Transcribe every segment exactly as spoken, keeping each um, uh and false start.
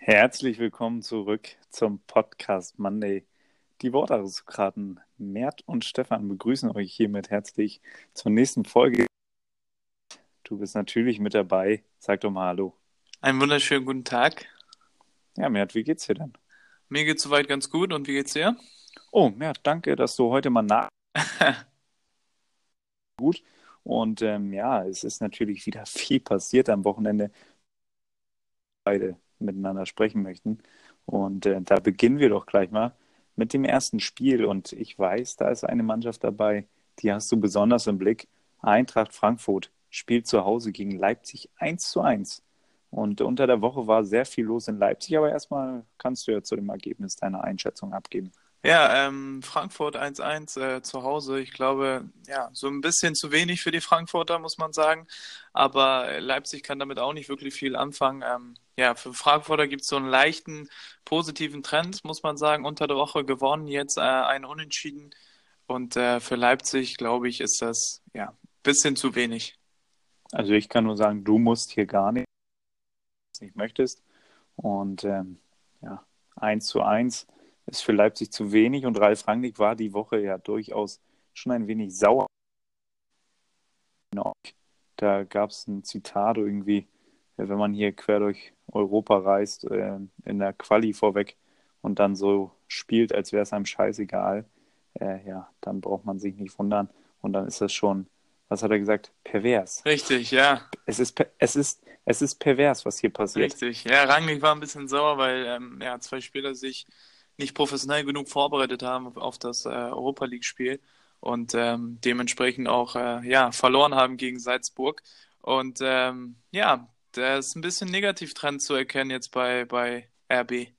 Herzlich willkommen zurück zum Podcast Monday. Die Wortaristokraten Mert und Stefan begrüßen euch hiermit herzlich zur nächsten Folge. Du bist natürlich mit dabei. Sag doch mal Hallo. Einen wunderschönen guten Tag. Ja, Mert, wie geht's dir denn? Mir geht's soweit ganz gut und wie geht's dir? Oh, Mert, danke, dass du heute mal nach gut. Und ähm, ja, es ist natürlich wieder viel passiert am Wochenende, beide miteinander sprechen möchten. Und äh, da beginnen wir doch gleich mal mit dem ersten Spiel. Und ich weiß, da ist eine Mannschaft dabei, die hast du besonders im Blick. Eintracht Frankfurt spielt zu Hause gegen Leipzig eins zu eins. Und unter der Woche war sehr viel los in Leipzig, aber erstmal kannst du ja zu dem Ergebnis deine Einschätzung abgeben. Ja, ähm, Frankfurt eins eins äh, zu Hause. Ich glaube, ja, so ein bisschen zu wenig für die Frankfurter, muss man sagen. Aber äh, Leipzig kann damit auch nicht wirklich viel anfangen. Ähm, ja, für Frankfurter gibt es so einen leichten positiven Trend, muss man sagen. Unter der Woche gewonnen, jetzt äh, ein Unentschieden. Und äh, für Leipzig, glaube ich, ist das ja ein bisschen zu wenig. Also ich kann nur sagen, du musst hier gar nichts, nicht möchtest. Und ähm, ja, eins zu eins ist für Leipzig zu wenig und Ralf Rangnick war die Woche ja durchaus schon ein wenig sauer. Da gab es ein Zitat irgendwie, wenn man hier quer durch Europa reist, äh, in der Quali vorweg und dann so spielt, als wäre es einem scheißegal, äh, ja, dann braucht man sich nicht wundern und dann ist das schon, was hat er gesagt, pervers. Richtig, ja. Es ist, es ist, es ist pervers, was hier passiert. Richtig. Ja, Rangnick war ein bisschen sauer, weil ähm, ja, zwei Spieler sich nicht professionell genug vorbereitet haben auf, auf das äh, Europa League-Spiel und ähm, dementsprechend auch äh, ja, verloren haben gegen Salzburg. Und ähm, ja, da ist ein bisschen Negativtrend zu erkennen jetzt bei, bei R B.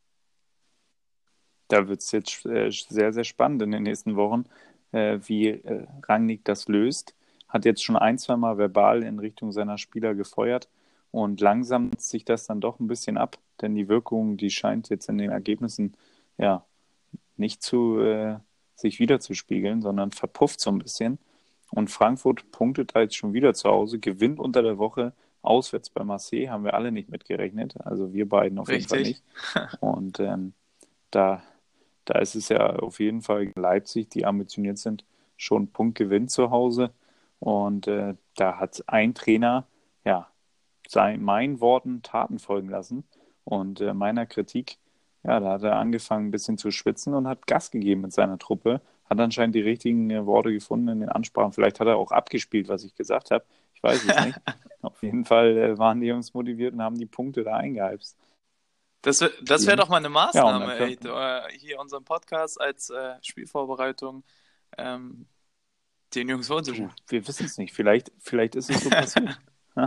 Da wird es jetzt äh, sehr, sehr spannend in den nächsten Wochen, äh, wie äh, Rangnick das löst. Hat jetzt schon ein, zwei Mal verbal in Richtung seiner Spieler gefeuert und langsam setzt sich das dann doch ein bisschen ab, denn die Wirkung, die scheint jetzt in den Ergebnissen ja nicht zu äh, sich wiederzuspiegeln, sondern verpufft so ein bisschen. Und Frankfurt punktet da jetzt schon wieder zu Hause, gewinnt unter der Woche auswärts bei Marseille, haben wir alle nicht mitgerechnet, also wir beiden auf jeden Fall Richtig. nicht. Und ähm, da da ist es ja auf jeden Fall Leipzig, die ambitioniert sind, schon Punktgewinn zu Hause. Und äh, da hat ein Trainer, ja, sein, meinen Worten Taten folgen lassen. Und äh, meiner Kritik, ja, da hat er angefangen, ein bisschen zu schwitzen und hat Gas gegeben mit seiner Truppe. Hat anscheinend die richtigen äh, Worte gefunden in den Ansprachen. Vielleicht hat er auch abgespielt, was ich gesagt habe. Ich weiß es nicht. Auf jeden Fall äh, waren die Jungs motiviert und haben die Punkte da eingeheimst. Das, wär- das wäre doch mal eine Ja, und dann Maßnahme, ey, können, äh, hier unseren Podcast als äh, Spielvorbereitung ähm, den Jungs du, vorzustellen. wir wissen es nicht. Vielleicht, vielleicht ist es so passiert. Ja,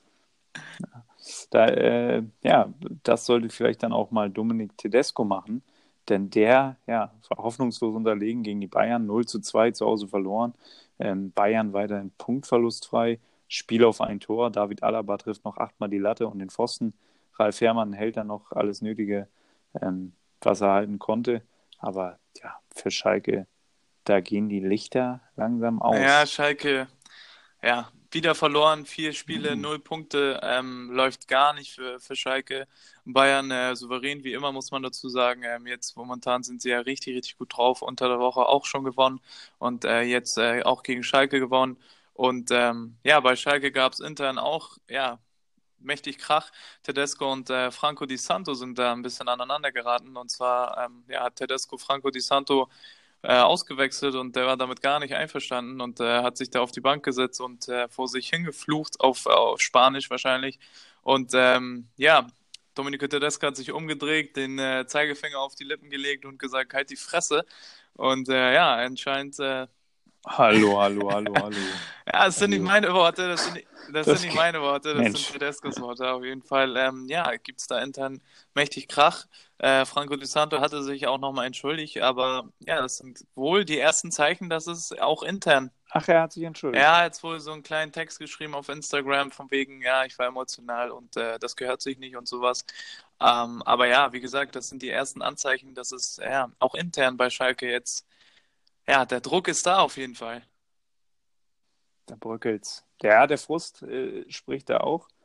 da, äh, ja, das sollte vielleicht dann auch mal Dominik Tedesco machen, denn der, ja, war hoffnungslos unterlegen gegen die Bayern, null zu zwei zu Hause verloren. Ähm, Bayern weiterhin punktverlustfrei, Spiel auf ein Tor. David Alaba trifft noch achtmal die Latte und den Pfosten. Ralf Fährmann hält dann noch alles Nötige, ähm, was er halten konnte. Aber ja, für Schalke, da gehen die Lichter langsam Ja, aus. Schalke. Ja, wieder verloren, vier Spiele, Mhm. null Punkte, ähm, läuft gar nicht für, für Schalke. Bayern äh, souverän wie immer, muss man dazu sagen. Ähm, jetzt momentan sind sie ja richtig, richtig gut drauf. Unter der Woche auch schon gewonnen und äh, jetzt äh, auch gegen Schalke gewonnen. Und ähm, ja, bei Schalke gab es intern auch ja mächtig Krach. Tedesco und äh, Franco Di Santo sind da ein bisschen aneinander geraten. Und zwar ähm, ja, hat Tedesco Franco Di Santo äh, ausgewechselt und der war damit gar nicht einverstanden und äh, hat sich da auf die Bank gesetzt und äh, vor sich hingeflucht, auf, auf Spanisch wahrscheinlich. Und ähm, ja, Domenico Tedesco hat sich umgedreht, den äh, Zeigefinger auf die Lippen gelegt und gesagt, halt die Fresse. Und äh, ja, anscheinend äh, Hallo, hallo, hallo, hallo. ja, das sind nicht Also, meine Worte, das sind, das sind das, nicht meine Worte, das sind Mensch, Tedescos Worte auf jeden Fall. Ähm, ja, gibt's da intern mächtig Krach. Äh, Franco Di Santo hatte sich auch nochmal entschuldigt, aber ja, das sind wohl die ersten Zeichen, dass es auch intern. ach, er hat sich entschuldigt. Er hat jetzt wohl so einen kleinen Text geschrieben auf Instagram von wegen, ja, ich war emotional und äh, das gehört sich nicht und sowas. Ähm, aber ja, wie gesagt, das sind die ersten Anzeichen, dass es ja auch intern bei Schalke jetzt, ja, der Druck ist da auf jeden Fall. Da bröckelt's. Ja, der Frust äh, spricht da auch.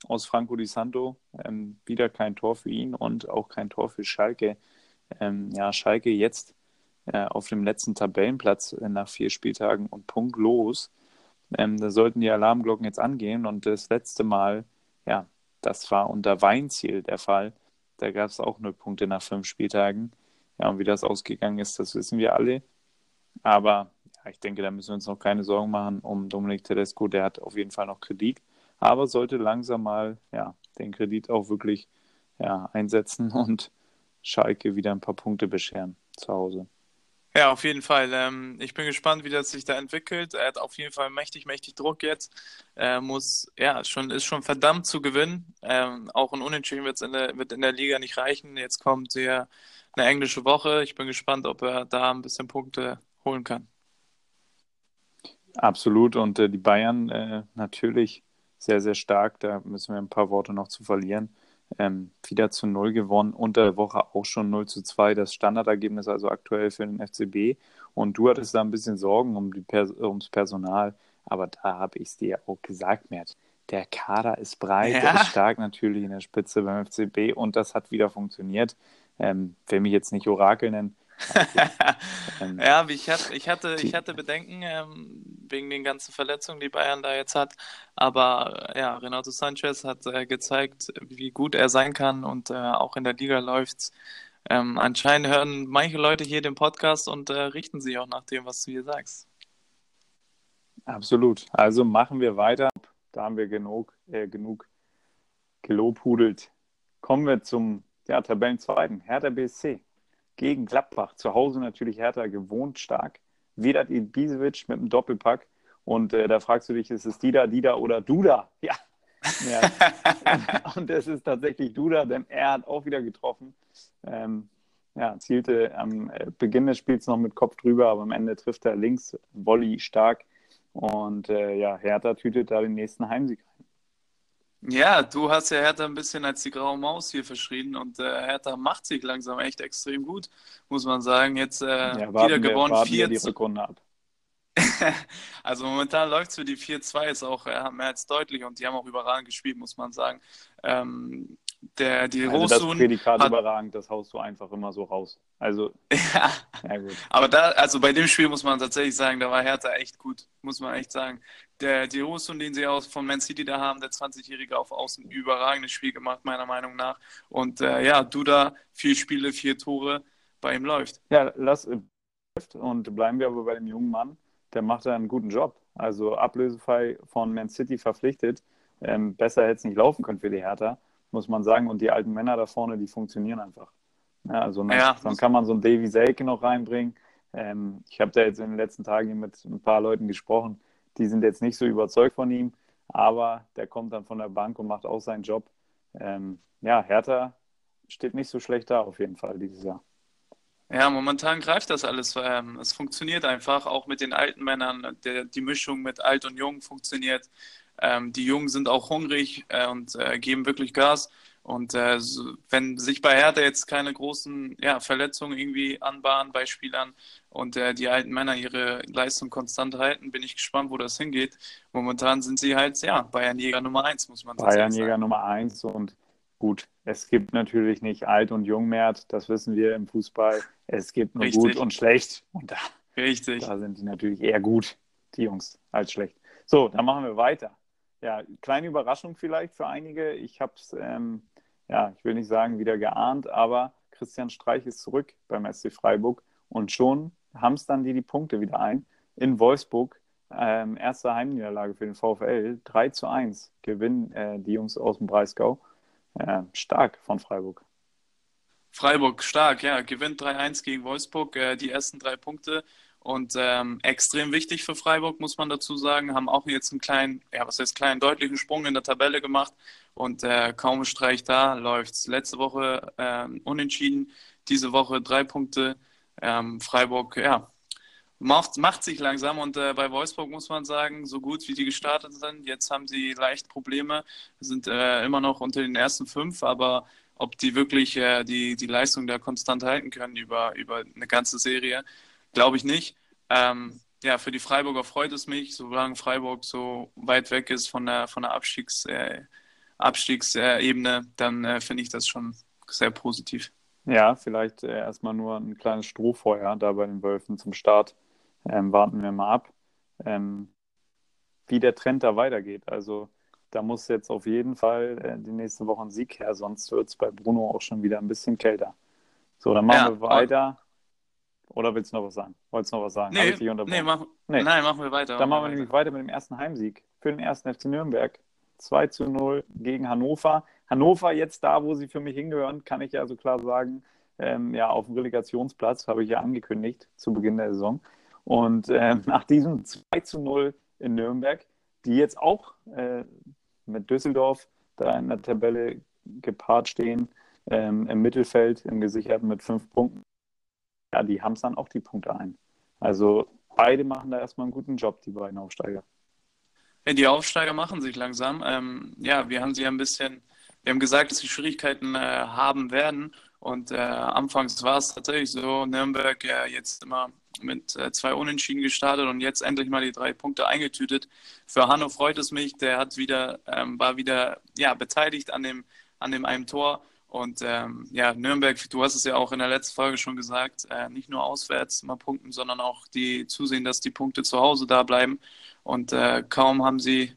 aus Franco Di Santo. Ähm, wieder kein Tor für ihn und auch kein Tor für Schalke. Ähm, ja, Schalke jetzt äh, auf dem letzten Tabellenplatz äh, nach vier Spieltagen und punktlos. Ähm, da sollten die Alarmglocken jetzt angehen. Und das letzte Mal, ja, das war unter Weinziel der Fall. Da gab es auch null Punkte nach fünf Spieltagen. Ja, und wie das ausgegangen ist, das wissen wir alle. Aber ja, ich denke, da müssen wir uns noch keine Sorgen machen um Dominic Tedesco. Der hat auf jeden Fall noch Kredit, aber sollte langsam mal ja, den Kredit auch wirklich ja, einsetzen und Schalke wieder ein paar Punkte bescheren zu Hause. Ja, auf jeden Fall. Ähm, ich bin gespannt, wie das sich da entwickelt. Er hat auf jeden Fall mächtig, mächtig Druck jetzt. Er muss, ja, schon, ist schon verdammt zu gewinnen. Ähm, auch ein Unentschieden wird's in der, wird in der Liga nicht reichen. Jetzt kommt ja eine englische Woche. Ich bin gespannt, ob er da ein bisschen Punkte holen kann. Absolut. Und äh, die Bayern äh, natürlich sehr, sehr stark. Da müssen wir ein paar Worte noch zu verlieren. Ähm, wieder zu null gewonnen. Unter der Woche auch schon null zu zwei. Das Standardergebnis also aktuell für den F C B. Und du hattest da ein bisschen Sorgen um die Pers ums Personal. Aber da habe ich es dir auch gesagt, Mert. Der Kader ist breit, der ist Ja, stark natürlich in der Spitze beim F C B. Und das hat wieder funktioniert. Ähm, will mich jetzt nicht Orakel nennen. Aber gut. Ähm, ja, wie ich hatte, ich hatte, ich die, hatte Bedenken ähm, wegen den ganzen Verletzungen, die Bayern da jetzt hat. Aber äh, ja, Renato Sanchez hat äh, gezeigt, wie gut er sein kann und äh, auch in der Liga läuft's. Ähm, anscheinend hören manche Leute hier den Podcast und äh, richten sich auch nach dem, was du hier sagst. Absolut. Also machen wir weiter. Da haben wir genug, äh, genug gelobhudelt. Kommen wir zum ja, Tabellenzweiten. Hertha B S C gegen Gladbach. Zu Hause natürlich Hertha gewohnt stark. Vedat Ibisevic mit einem Doppelpack. Und äh, da fragst du dich, ist es Dida, Dida oder Duda? Ja, Mert. Und, und es ist tatsächlich Duda, denn er hat auch wieder getroffen. Ähm, ja, zielte am äh, Beginn des Spiels noch mit Kopf drüber, aber am Ende trifft er links, Volley stark. Und äh, ja, Hertha tütet da den nächsten Heimsieg ein. Ja, du hast ja Hertha ein bisschen als die graue Maus hier verschrien und äh, Hertha macht sich langsam echt extrem gut, muss man sagen. Jetzt äh, Ja, wieder warten wir, gewonnen, warten wir vier. die Rückrunde ab. Also momentan läuft es für die vier zwei, ist auch äh, mehr als deutlich und die haben auch überragend gespielt, muss man sagen. Ähm, der, die Also das Rosun Prädikat hat, überragend, das haust du einfach immer so raus. Also, ja, ja gut. aber da, also bei dem Spiel muss man tatsächlich sagen, da war Hertha echt gut, muss man echt sagen. Der, die Rosun, den sie aus von Man City da haben, der zwanzig-Jährige auf Außen, überragendes Spiel gemacht, meiner Meinung nach. Und äh, ja, Duda, vier Spiele, vier Tore, bei ihm läuft. Ja, lass und bleiben wir aber bei dem jungen Mann. Der macht da einen guten Job. Also ablösefrei von Man City verpflichtet. Ähm, besser hätte es nicht laufen können für die Hertha, muss man sagen. Und die alten Männer da vorne, die funktionieren einfach. Ja, also dann, Ja, dann muss, kann man so einen Davy Selke noch reinbringen. Ähm, ich habe da jetzt in den letzten Tagen mit ein paar Leuten gesprochen, die sind jetzt nicht so überzeugt von ihm, aber der kommt dann von der Bank und macht auch seinen Job. Ähm, ja, Hertha steht nicht so schlecht da auf jeden Fall dieses Jahr. Ja, momentan greift das alles. Ähm, es funktioniert einfach, auch mit den alten Männern. Der, die Mischung mit alt und jung funktioniert. Ähm, die Jungen sind auch hungrig äh, und äh, geben wirklich Gas. Und äh, so, wenn sich bei Hertha jetzt keine großen ja, Verletzungen irgendwie anbahnen bei Spielern und äh, die alten Männer ihre Leistung konstant halten, bin ich gespannt, wo das hingeht. Momentan sind sie halt, ja, Bayernjäger Nummer eins, muss man tatsächlich Bayernjäger sagen. Nummer eins und gut, es gibt natürlich nicht alt und jung mehr, das wissen wir im Fußball. Es gibt nur gut Richtig, und schlecht und da, richtig. da sind die natürlich eher gut, die Jungs, als schlecht. So, dann machen wir weiter. Ja, kleine Überraschung vielleicht für einige. Ich habe es, ähm, ja, ich will nicht sagen wieder geahnt, aber Christian Streich ist zurück beim S C Freiburg und schon hamstern die die Punkte wieder ein in Wolfsburg. Ähm, erste Heimniederlage für den VfL. drei zu eins gewinnen äh, die Jungs aus dem Breisgau. Äh, stark von Freiburg. Freiburg stark, ja, gewinnt drei eins gegen Wolfsburg, äh, die ersten drei Punkte und ähm, extrem wichtig für Freiburg, muss man dazu sagen, haben auch jetzt einen kleinen, ja, was heißt kleinen, deutlichen Sprung in der Tabelle gemacht und äh, kaum ein Streich da, läuft's. Letzte Woche ähm, unentschieden, diese Woche drei Punkte. Ähm, Freiburg, ja, macht, macht sich langsam und äh, bei Wolfsburg muss man sagen, so gut wie die gestartet sind, jetzt haben sie leicht Probleme, sind äh, immer noch unter den ersten fünf, aber ob die wirklich äh, die, die Leistung da konstant halten können über, über eine ganze Serie, glaube ich nicht. Ähm, ja, für die Freiburger freut es mich, solange Freiburg so weit weg ist von der, von der Abstiegsangst, äh, Abstiegsebene, dann äh, finde ich das schon sehr positiv. Ja, vielleicht äh, erstmal nur ein kleines Strohfeuer da bei den Wölfen zum Start. Ähm, warten wir mal ab, ähm, wie der Trend da weitergeht. Also da muss jetzt auf jeden Fall äh, die nächste Woche ein Sieg her, sonst wird es bei Bruno auch schon wieder ein bisschen kälter. So, dann machen Ja, wir und weiter. Oder willst du noch was sagen? Wolltest du noch was sagen? Habe ich nee, dich nee, unterbrochen? mach, Nee. nein, machen wir weiter, Dann machen wir machen wir weiter. nämlich weiter mit dem ersten Heimsieg für den ersten F C Nürnberg. zwei zu null gegen Hannover. Hannover jetzt da, wo sie für mich hingehören, kann ich ja so klar sagen. Ähm, ja, auf dem Relegationsplatz, habe ich ja angekündigt zu Beginn der Saison. Und ähm, nach diesem zwei zu null in Nürnberg, die jetzt auch äh, mit Düsseldorf da in der Tabelle gepaart stehen, ähm, im Mittelfeld, im Gesicherten mit fünf Punkten, ja, die haben es dann auch die Punkte ein. Also beide machen da erstmal einen guten Job, die beiden Aufsteiger. Ja, die Aufsteiger machen sich langsam. Ähm, ja, wir haben sie ja ein bisschen, wir haben gesagt, dass sie Schwierigkeiten äh, haben werden. Und äh, anfangs war es tatsächlich so, Nürnberg ja jetzt immer mit äh, zwei Unentschieden gestartet und jetzt endlich mal die drei Punkte eingetütet. Für Hanno freut es mich, der hat wieder, ähm, war wieder ja, beteiligt an dem, an dem einen Tor. Und ähm, ja, Nürnberg, du hast es ja auch in der letzten Folge schon gesagt, äh, nicht nur auswärts mal punkten, sondern auch die zusehen, dass die Punkte zu Hause da bleiben. Und äh, kaum haben sie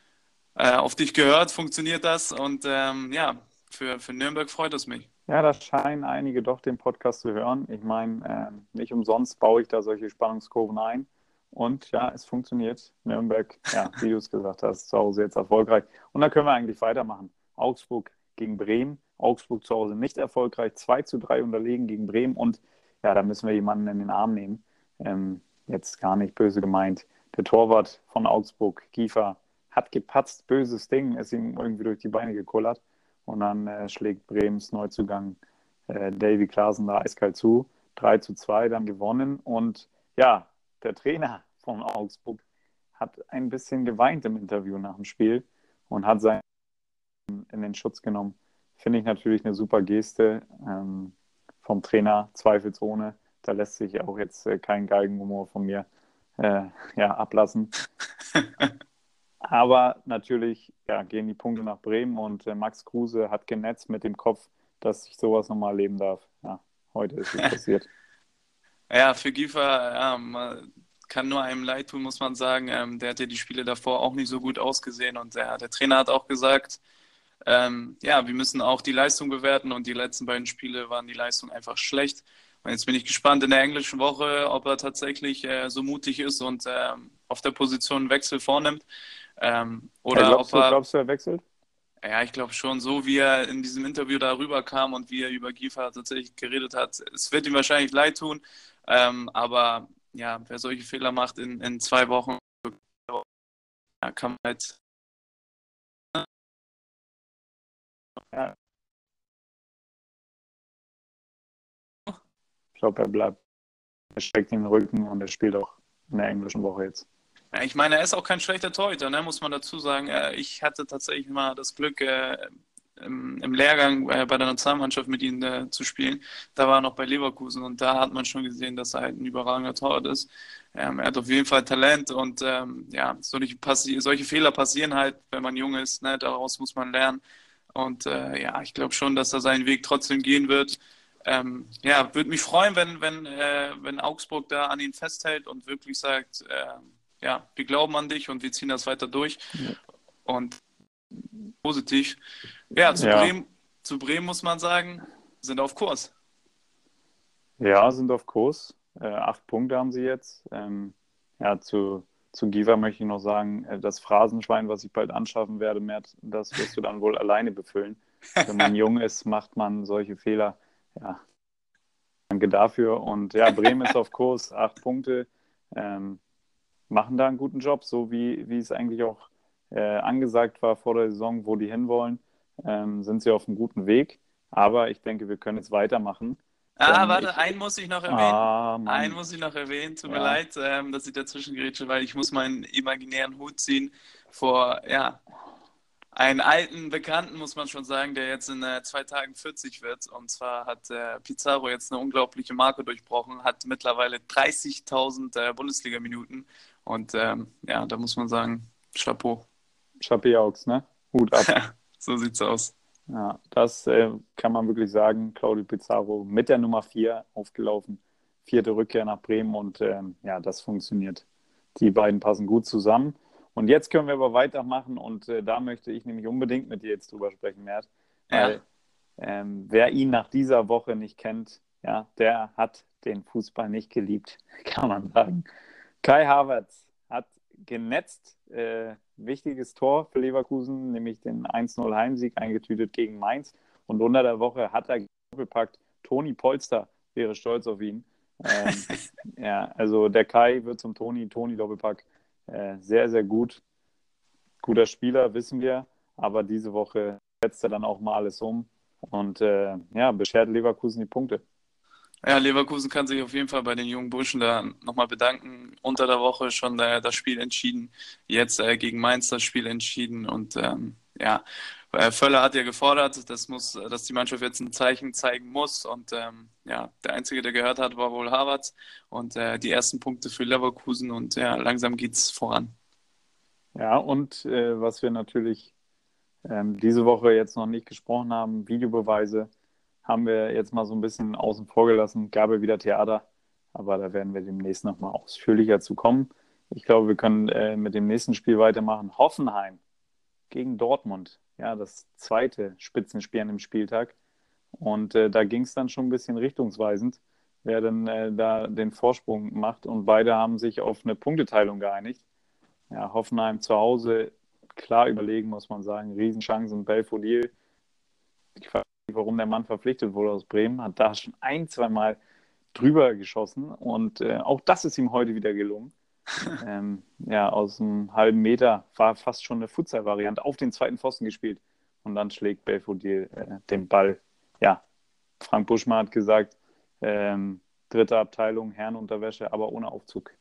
äh, auf dich gehört, funktioniert das. Und ähm, ja, für, für Nürnberg freut es mich. Ja, da scheinen einige doch den Podcast zu hören. Ich meine, äh, nicht umsonst baue ich da solche Spannungskurven ein. Und ja, es funktioniert. Nürnberg, ja, wie du es gesagt hast, zu Hause jetzt erfolgreich. Und dann können wir eigentlich weitermachen. Augsburg gegen Bremen. Augsburg zu Hause nicht erfolgreich. zwei zu drei unterlegen gegen Bremen. Und ja, da müssen wir jemanden in den Arm nehmen. Ähm, jetzt gar nicht böse gemeint. Der Torwart von Augsburg, Kiefer, hat gepatzt. Böses Ding, ist ihm irgendwie durch die Beine gekullert. Und dann äh, schlägt Bremens Neuzugang äh, Davy Klaassen da eiskalt zu. drei zu zwei dann gewonnen. Und ja, der Trainer von Augsburg hat ein bisschen geweint im Interview nach dem Spiel und hat seinen in den Schutz genommen. Finde ich natürlich eine super Geste ähm, vom Trainer, zweifelsohne. Da lässt sich auch jetzt äh, kein Galgenhumor von mir äh, ja, ablassen. Aber natürlich ja, gehen die Punkte nach Bremen und äh, Max Kruse hat genetzt mit dem Kopf, dass ich sowas nochmal erleben darf. Ja, heute ist es passiert. Ja, für Giefer ja, man kann nur einem leid tun, muss man sagen. Ähm, der hat ja die Spiele davor auch nicht so gut ausgesehen. Und der, der Trainer hat auch gesagt, ähm, ja, wir müssen auch die Leistung bewerten. Und die letzten beiden Spiele waren die Leistung einfach schlecht. Und jetzt bin ich gespannt in der englischen Woche, ob er tatsächlich äh, so mutig ist und ähm, auf der Position einen Wechsel vornimmt. Ähm, Ja, oder ob glaubst du, er, glaubst du, er wechselt? ja, ich glaube schon, so wie er in diesem Interview darüber kam und wie er über Giefer tatsächlich geredet hat, es wird ihm wahrscheinlich leid tun. Ähm, aber ja, wer solche Fehler macht in, in zwei Wochen, ja, kann man halt. Ja, ich glaube, er bleibt. Er steckt in den Rücken und er spielt auch in der englischen Woche jetzt. Ja, ich meine, er ist auch kein schlechter Torhüter, ne, muss man dazu sagen. Äh, ich hatte tatsächlich mal das Glück, äh, im, im Lehrgang äh, bei der Nationalmannschaft mit ihm äh, zu spielen. Da war er noch bei Leverkusen und da hat man schon gesehen, dass er halt ein überragender Torwart ist. Ähm, er hat auf jeden Fall Talent und ähm, ja, solche, passi solche Fehler passieren halt, wenn man jung ist. Ne, daraus muss man lernen. Und äh, ja, ich glaube schon, dass er seinen Weg trotzdem gehen wird. Ähm, ja, würde mich freuen, wenn, wenn, äh, wenn Augsburg da an ihn festhält und wirklich sagt, äh, ja, wir glauben an dich und wir ziehen das weiter durch. Und positiv. Ja, zu Ja, Bremen, zu Bremen muss man sagen, sind auf Kurs. ja, sind auf Kurs. Äh, acht Punkte haben sie jetzt. Ähm, ja, zu, zu Giva möchte ich noch sagen, äh, das Phrasenschwein, was ich bald anschaffen werde, Mert, das wirst du dann wohl alleine befüllen. Wenn man jung ist, macht man solche Fehler. Ja, danke dafür. Und ja, Bremen ist auf Kurs, acht Punkte. Ähm, machen da einen guten Job, so wie, wie es eigentlich auch äh, angesagt war vor der Saison, wo die hinwollen, ähm, sind sie auf einem guten Weg. Aber ich denke, wir können jetzt weitermachen, Ah, denn warte, ich, einen muss ich noch erwähnen. ah, Einen Mann, muss ich noch erwähnen. Tut mir ja, leid, ähm, dass ich dazwischen grätsche, weil ich muss meinen imaginären Hut ziehen vor, ja, einen alten Bekannten, muss man schon sagen, der jetzt in äh, zwei Tagen vierzig wird. Und zwar hat äh, Pizarro jetzt eine unglaubliche Marke durchbrochen, hat mittlerweile dreißigtausend äh, Bundesliga-Minuten. Und ähm, ja, da muss man sagen, Chapeau. Chapeaux, ne? Hut ab. So sieht's aus. Ja, das äh, kann man wirklich sagen. Claudio Pizarro mit der Nummer vier aufgelaufen. Vierte Rückkehr nach Bremen und ähm, ja, das funktioniert. Die beiden passen gut zusammen. Und jetzt können wir aber weitermachen und äh, da möchte ich nämlich unbedingt mit dir jetzt drüber sprechen, Mert, weil Ja, ähm, wer ihn nach dieser Woche nicht kennt, ja, der hat den Fußball nicht geliebt, kann man sagen. Kai Havertz hat genetzt, äh, wichtiges Tor für Leverkusen, nämlich den eins null Heimsieg eingetütet gegen Mainz. Und unter der Woche hat er gepackt. Toni Polster wäre stolz auf ihn. Ähm, ja, also der Kai wird zum Toni, Toni Doppelpack. Äh, sehr, sehr gut. Guter Spieler, wissen wir. Aber diese Woche setzt er dann auch mal alles um und äh, ja, beschert Leverkusen die Punkte. Ja, Leverkusen kann sich auf jeden Fall bei den jungen Burschen da nochmal bedanken. Unter der Woche schon äh, das Spiel entschieden, jetzt äh, gegen Mainz das Spiel entschieden und ähm, ja, äh, Völler hat ja gefordert, das muss, dass die Mannschaft jetzt ein Zeichen zeigen muss und ähm, ja, der Einzige, der gehört hat, war wohl Havertz und äh, die ersten Punkte für Leverkusen und ja, langsam geht's voran. Ja, und äh, was wir natürlich ähm, diese Woche jetzt noch nicht gesprochen haben, Videobeweise haben wir jetzt mal so ein bisschen außen vor gelassen. Gab ja wieder Theater, aber da werden wir demnächst nochmal ausführlicher zu kommen. Ich glaube, wir können äh, mit dem nächsten Spiel weitermachen. Hoffenheim gegen Dortmund. Ja, das zweite Spitzenspiel an dem Spieltag. Und äh, da ging es dann schon ein bisschen richtungsweisend, wer denn äh, da den Vorsprung macht. Und beide haben sich auf eine Punkteteilung geeinigt. Ja, Hoffenheim zu Hause klar überlegen, muss man sagen. Riesenchancen. Belfodil, ich weiß nicht, warum der Mann verpflichtet wurde aus Bremen, hat da schon ein, zwei Mal drüber geschossen. Und äh, auch das ist ihm heute wieder gelungen. Ähm, ja, aus einem halben Meter war fast schon eine Futsal-Variante auf den zweiten Pfosten gespielt. Und dann schlägt Belfodil äh, den Ball. Ja, Frank Buschmann hat gesagt, ähm, dritte Abteilung, Herrenunterwäsche, aber ohne Aufzug.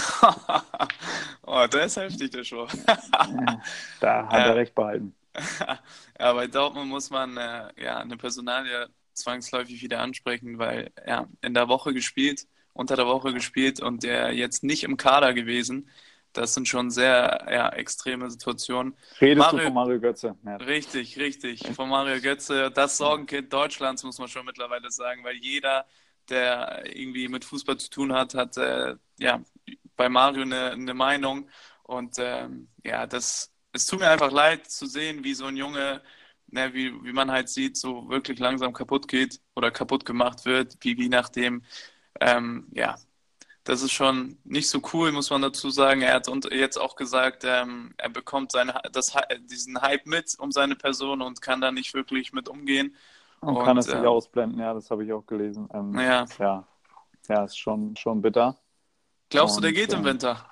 Oh, der ist heftig, der Show. Da hat er Ja, recht behalten. ja, bei Dortmund muss man äh, ja eine Personalie zwangsläufig wieder ansprechen, weil ja in der Woche gespielt, unter der Woche gespielt und der jetzt nicht im Kader gewesen. Das sind schon sehr ja, extreme Situationen. Redest du Mario, von Mario Götze? Ja. richtig, richtig, von Mario Götze, das Sorgenkind Deutschlands, muss man schon mittlerweile sagen, weil jeder, der irgendwie mit Fußball zu tun hat, hat äh, ja bei Mario eine, eine Meinung. Und ähm, ja, das, es tut mir einfach leid zu sehen, wie so ein Junge, ne, wie, wie man halt sieht, so wirklich langsam kaputt geht oder kaputt gemacht wird, wie, wie nachdem, ähm, ja, das ist schon nicht so cool, muss man dazu sagen. Er hat und jetzt auch gesagt, ähm, er bekommt seine, das, diesen Hype mit um seine Person und kann da nicht wirklich mit umgehen. Und kann Und es nicht ähm, ausblenden, ja, das habe ich auch gelesen. Ähm, naja, ja, ja, ist schon, schon bitter. glaubst du, der Und geht im ähm, Winter?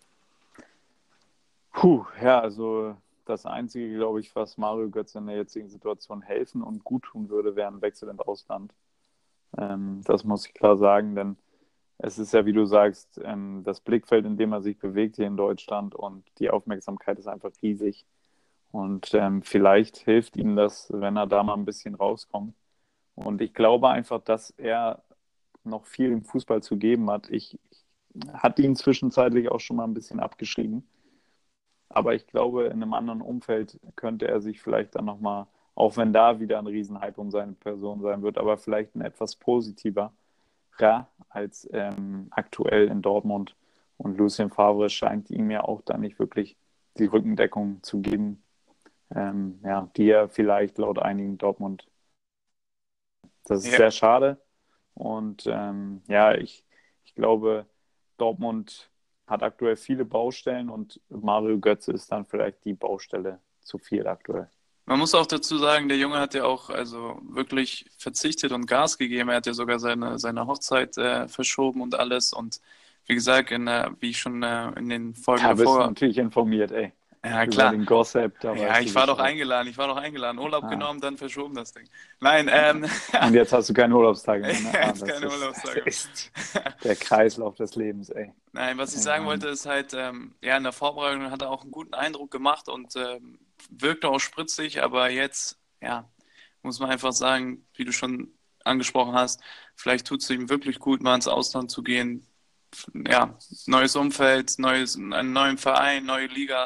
puh, ja, also das Einzige, glaube ich, was Mario Götze in der jetzigen Situation helfen und gut tun würde, wäre ein Wechsel ins Ausland. Ähm, das muss ich klar sagen, denn es ist ja, wie du sagst, ähm, das Blickfeld, in dem er sich bewegt hier in Deutschland und die Aufmerksamkeit ist einfach riesig. Und ähm, vielleicht hilft ihm das, wenn er da mal ein bisschen rauskommt. Und ich glaube einfach, dass er noch viel im Fußball zu geben hat. Ich, ich hatte ihn zwischenzeitlich auch schon mal ein bisschen abgeschrieben. Aber ich glaube, in einem anderen Umfeld könnte er sich vielleicht dann nochmal, auch wenn da wieder ein Riesenhype um seine Person sein wird, aber vielleicht ein etwas positiver als ähm, aktuell in Dortmund. Und Lucien Favre scheint ihm ja auch da nicht wirklich die Rückendeckung zu geben, ähm, ja, die er vielleicht laut einigen Dortmund. Das ist Ja. sehr schade. Und ähm, ja, ich, ich glaube, Dortmund hat aktuell viele Baustellen und Mario Götze ist dann vielleicht die Baustelle zu viel aktuell. Man muss auch dazu sagen, der Junge hat ja auch also wirklich verzichtet und Gas gegeben. Er hat ja sogar seine, seine Hochzeit äh, verschoben und alles. Und wie gesagt, in, äh, wie ich schon äh, in den Folgen Da bist du davor. natürlich informiert, ey. Ja, Über klar. den Gossip, da Ja, weißt du ich war doch Bescheid. eingeladen, ich war doch eingeladen. Urlaub Ah. genommen, dann verschoben das Ding. Nein, ähm, Und jetzt hast du keine Urlaubstage mehr, ne? Ah, jetzt das keine ist, das Urlaubstage. ist der Kreislauf des Lebens, ey. Nein, was ich sagen Ähm, wollte, ist halt, ähm, ja, in der Vorbereitung hat er auch einen guten Eindruck gemacht und ähm, wirkte auch spritzig, aber jetzt, ja, muss man einfach sagen, wie du schon angesprochen hast, vielleicht tut es ihm wirklich gut, mal ins Ausland zu gehen. Ja, neues Umfeld, neues, einen neuen Verein, neue Liga.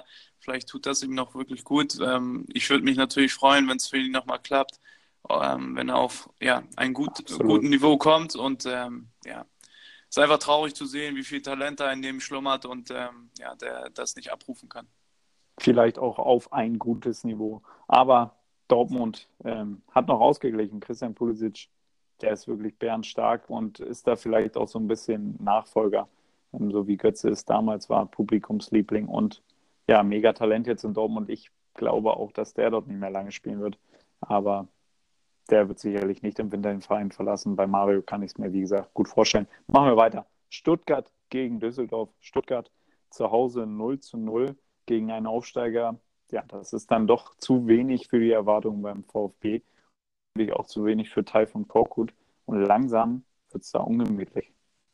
Vielleicht tut das ihm noch wirklich gut. Ähm, ich würde mich natürlich freuen, wenn es für ihn nochmal klappt, ähm, wenn er auf ja, ein gut, Absolut. guten Niveau kommt. Und ähm, ja, es ist einfach traurig zu sehen, wie viel Talent da in dem schlummert und ähm, ja, der das nicht abrufen kann. Vielleicht auch auf ein gutes Niveau. Aber Dortmund ähm, hat noch ausgeglichen. Christian Pulisic, der ist wirklich bärenstark und ist da vielleicht auch so ein bisschen Nachfolger, ähm, so wie Götze es damals war, Publikumsliebling und ja, mega Talent jetzt in Dortmund. Ich glaube auch, dass der dort nicht mehr lange spielen wird. Aber der wird sicherlich nicht im Winter den Verein verlassen. Bei Mario kann ich es mir, wie gesagt, gut vorstellen. Machen wir weiter. Stuttgart gegen Düsseldorf. Stuttgart zu Hause null zu null gegen einen Aufsteiger. Ja, das ist dann doch zu wenig für die Erwartungen beim VfB. Natürlich auch zu wenig für Taifun Korkut. Und langsam wird es da ungemütlich.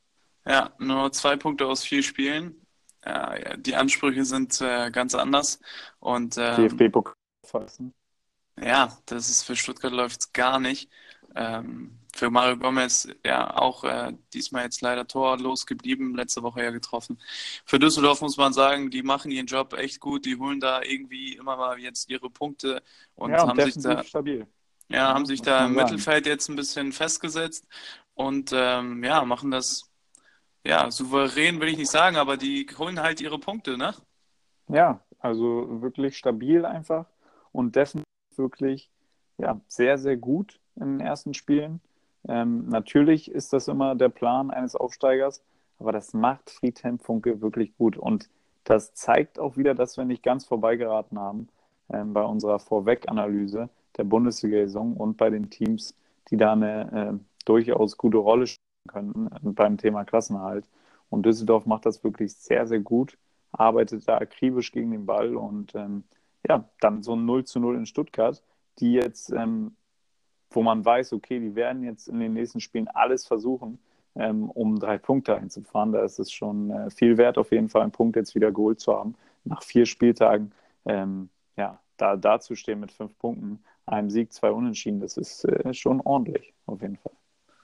Ja, nur zwei Punkte aus vier Spielen. Ja, ja, die Ansprüche sind äh, ganz anders. Und ähm, D F B-Pokal fassen. ja, das ist für Stuttgart läuft gar nicht. Ähm, für Mario Gomez ja auch äh, diesmal jetzt leider torlos geblieben, letzte Woche ja getroffen. Für Düsseldorf muss man sagen, die machen ihren Job echt gut, die holen da irgendwie immer mal jetzt ihre Punkte und Ja, und haben sich defensiv da, stabil. ja, haben Ja, sich muss da man im sagen. Mittelfeld jetzt ein bisschen festgesetzt und ähm, ja, machen das ja souverän, will ich nicht sagen, aber die holen halt ihre Punkte, ne? Ja, also wirklich stabil einfach und definitiv wirklich ja, sehr, sehr gut in den ersten Spielen. Ähm, natürlich ist das immer der Plan eines Aufsteigers, aber das macht Friedhelm Funke wirklich gut. Und das zeigt auch wieder, dass wir nicht ganz vorbeigeraten haben ähm, bei unserer Vorweg-Analyse der Bundesliga-Saison und bei den Teams, die da eine äh, durchaus gute Rolle spielen könnten äh, beim Thema Klassenerhalt. Und Düsseldorf macht das wirklich sehr, sehr gut, arbeitet da akribisch gegen den Ball und ähm, ja, dann so ein null zu null in Stuttgart, die jetzt, ähm, wo man weiß, okay, die werden jetzt in den nächsten Spielen alles versuchen, ähm, um drei Punkte einzufahren. Da ist es schon äh, viel wert, auf jeden Fall einen Punkt jetzt wieder geholt zu haben. Nach vier Spieltagen, ähm, ja, da dazustehen mit fünf Punkten, einem Sieg, zwei Unentschieden, das ist äh, schon ordentlich, auf jeden Fall.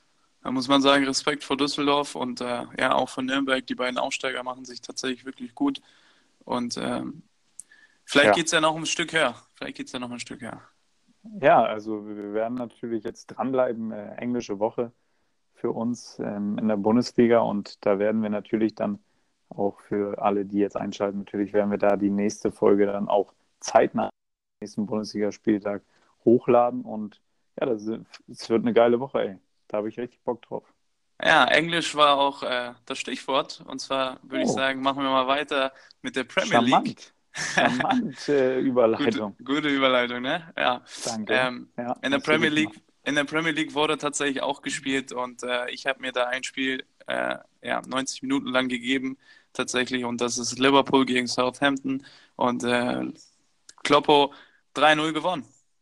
Da muss man sagen, Respekt vor Düsseldorf und äh, ja auch von Nürnberg. Die beiden Aufsteiger machen sich tatsächlich wirklich gut. Und ähm, vielleicht Ja, geht es ja noch ein Stück höher. Vielleicht geht es ja noch ein Stück höher. ja, also wir werden natürlich jetzt dranbleiben, äh, englische Woche für uns ähm, in der Bundesliga und da werden wir natürlich dann auch für alle, die jetzt einschalten, natürlich werden wir da die nächste Folge dann auch zeitnah am nächsten Bundesligaspieltag hochladen und ja, das, ist, das wird eine geile Woche, ey. Da habe ich richtig Bock drauf. Ja, Englisch war auch äh, das Stichwort. Und zwar würde ich Oh, sagen, machen wir mal weiter mit der Premier League. charmant. Charmant äh, Gute, Überleitung. gute Überleitung, ne? Ja. Danke. Ähm, Ja, in der hast du Premier gut gemacht. League, in der Premier League wurde tatsächlich auch gespielt und äh, ich habe mir da ein Spiel äh, ja, neunzig Minuten lang gegeben, tatsächlich, und das ist Liverpool gegen Southampton und äh, Kloppo drei null gewonnen.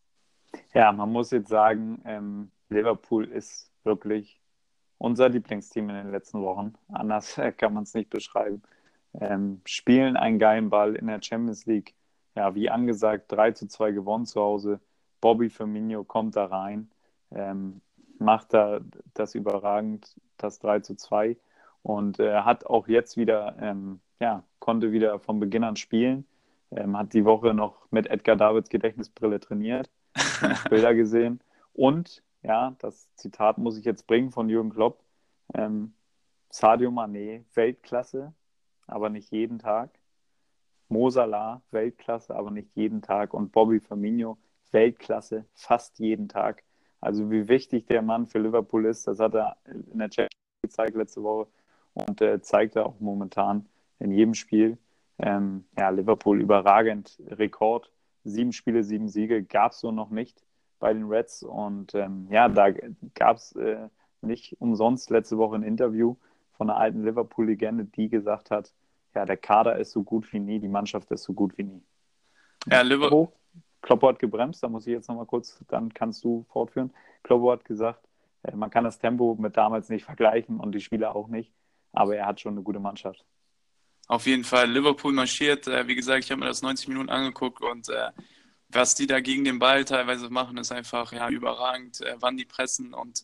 Ja, man muss jetzt sagen, ähm, Liverpool ist wirklich unser Lieblingsteam in den letzten Wochen. Anders äh, kann man es nicht beschreiben. Ähm, spielen einen geilen Ball in der Champions League. Ja, wie angesagt, drei zu zwei gewonnen zu Hause. Bobby Firmino kommt da rein, ähm, macht da das überragend, das drei zu zwei und äh, hat auch jetzt wieder, ähm, ja, konnte wieder von Beginn an spielen. Ähm, hat die Woche noch mit Edgar Davids Gedächtnisbrille trainiert, noch Bilder gesehen. Und, ja, das Zitat muss ich jetzt bringen von Jürgen Klopp, ähm, Sadio Mané, Weltklasse, aber nicht jeden Tag. Mo Salah, Weltklasse, aber nicht jeden Tag. Und Bobby Firmino, Weltklasse, fast jeden Tag. Also wie wichtig der Mann für Liverpool ist, das hat er in der Champions League gezeigt letzte Woche und äh, zeigt er auch momentan in jedem Spiel. Ähm, ja, Liverpool überragend, Rekord, sieben Spiele, sieben Siege, gab es so noch nicht bei den Reds. Und ähm, ja, da gab es äh, nicht umsonst letzte Woche ein Interview von einer alten Liverpool-Legende, die gesagt hat, ja, der Kader ist so gut wie nie, die Mannschaft ist so gut wie nie. Ja, Liver Kloppo, Kloppo hat gebremst, da muss ich jetzt nochmal kurz, dann kannst du fortführen. Kloppo hat gesagt, äh, man kann das Tempo mit damals nicht vergleichen und die Spieler auch nicht, aber er hat schon eine gute Mannschaft. auf jeden Fall. Liverpool marschiert. Äh, wie gesagt, ich habe mir das neunzig Minuten angeguckt und äh, was die da gegen den Ball teilweise machen, ist einfach ja überragend, äh, wann die pressen und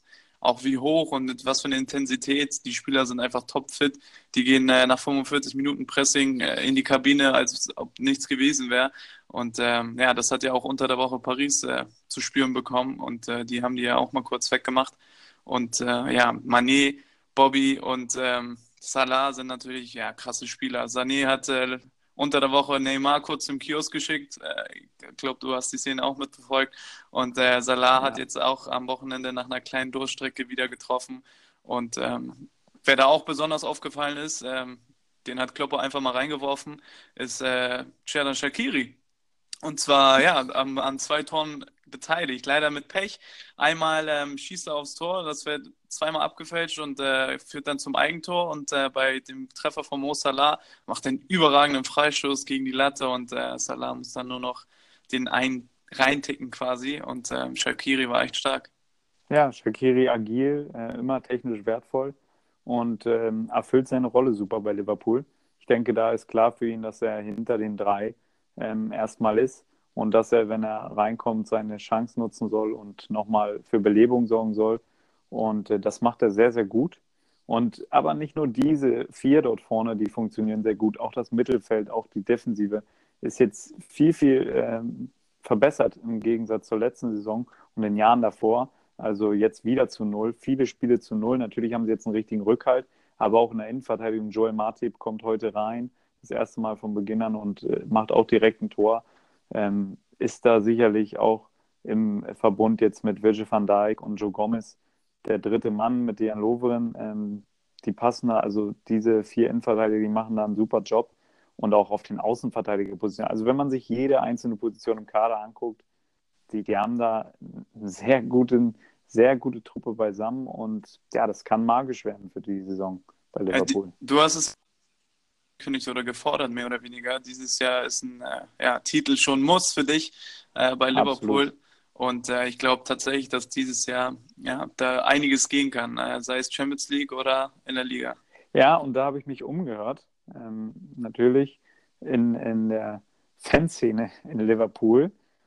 auch wie hoch und mit was für eine Intensität. Die Spieler sind einfach topfit. Die gehen äh, nach fünfundvierzig Minuten Pressing äh, in die Kabine, als ob nichts gewesen wäre. Und ähm, ja, das hat ja auch unter der Woche Paris äh, zu spüren bekommen und äh, die haben die ja auch mal kurz weggemacht. Und äh, ja, Mané, Bobby und ähm, Salah sind natürlich ja krasse Spieler. Sané hat äh, unter der Woche Neymar kurz zum Kiosk geschickt. Äh, ich glaube, du hast die Szene auch mitverfolgt. Und äh, Salah hat Ja, jetzt auch am Wochenende nach einer kleinen Durchstrecke wieder getroffen. Und ähm, wer da auch besonders aufgefallen ist, ähm, den hat Kloppo einfach mal reingeworfen, ist äh, Xherdan Shaqiri. Und zwar, ja, an, an zwei Toren beteiligt. Leider mit Pech. Einmal ähm, schießt er aufs Tor, das wird zweimal abgefälscht und äh, führt dann zum Eigentor. Und äh, bei dem Treffer von Mo Salah macht er einen überragenden Freistoß gegen die Latte und äh, Salah muss dann nur noch den einen reinticken quasi. Und ähm, Shaqiri war echt stark. ja, Shaqiri agil, äh, immer technisch wertvoll und ähm, erfüllt seine Rolle super bei Liverpool. Ich denke, da ist klar für ihn, dass er hinter den drei ähm, erstmal ist und dass er, wenn er reinkommt, seine Chance nutzen soll und nochmal für Belebung sorgen soll. Und äh, das macht er sehr, sehr gut. Und aber nicht nur diese vier dort vorne, die funktionieren sehr gut. Auch das Mittelfeld, auch die Defensive ist jetzt viel, viel ähm, verbessert im Gegensatz zur letzten Saison und den Jahren davor. Also jetzt wieder zu null, viele Spiele zu null. Natürlich haben sie jetzt einen richtigen Rückhalt, aber auch in der Innenverteidigung. Joel Matip kommt heute rein, das erste Mal von Beginn an und äh, macht auch direkt ein Tor. Ähm, ist da sicherlich auch im Verbund jetzt mit Virgil van Dijk und Joe Gomez der dritte Mann mit Dejan Lovren. Ähm, die passen da, also diese vier Innenverteidiger, die machen da einen super Job und auch auf den Außenverteidigerpositionen. Also wenn man sich jede einzelne Position im Kader anguckt, die, die haben da eine sehr gute, sehr gute Truppe beisammen und ja, das kann magisch werden für die Saison bei Äh, die, Liverpool. du hast es angekündigt oder gefordert, mehr oder weniger. Dieses Jahr ist ein äh, ja, Titel schon Muss für dich äh, bei Absolut. Liverpool. Und äh, ich glaube tatsächlich, dass dieses Jahr ja, da einiges gehen kann, äh, sei es Champions League oder in der Liga. Ja, und da habe ich mich umgehört. Ähm, natürlich in, in der Fanszene in Liverpool